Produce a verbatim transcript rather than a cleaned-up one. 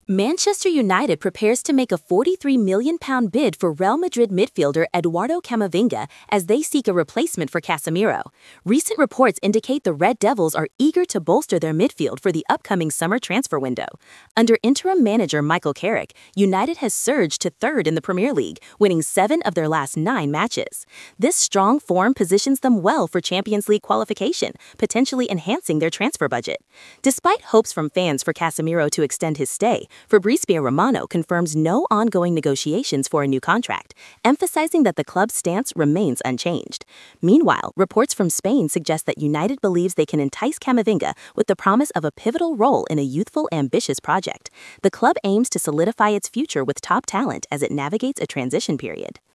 Manchester United prepares to make a forty-three million pound bid for Real Madrid midfielder Eduardo Camavinga as they seek a replacement for Casemiro. Recent reports indicate the Red Devils are eager to bolster their midfield for the upcoming summer transfer window. Under interim manager Michael Carrick, United has surged to third in the Premier League, winning seven of their last nine matches. This strong form positions them well for Champions League qualification, potentially enhancing their transfer budget. Despite hopes from fans for Casemiro to extend his stay, Fabrizio Romano confirms no ongoing negotiations for a new contract, emphasizing that the club's stance remains unchanged. Meanwhile, reports from Spain suggest that United believes they can entice Camavinga with the promise of a pivotal role in a youthful, ambitious project. The club aims to solidify its future with top talent as it navigates a transition period.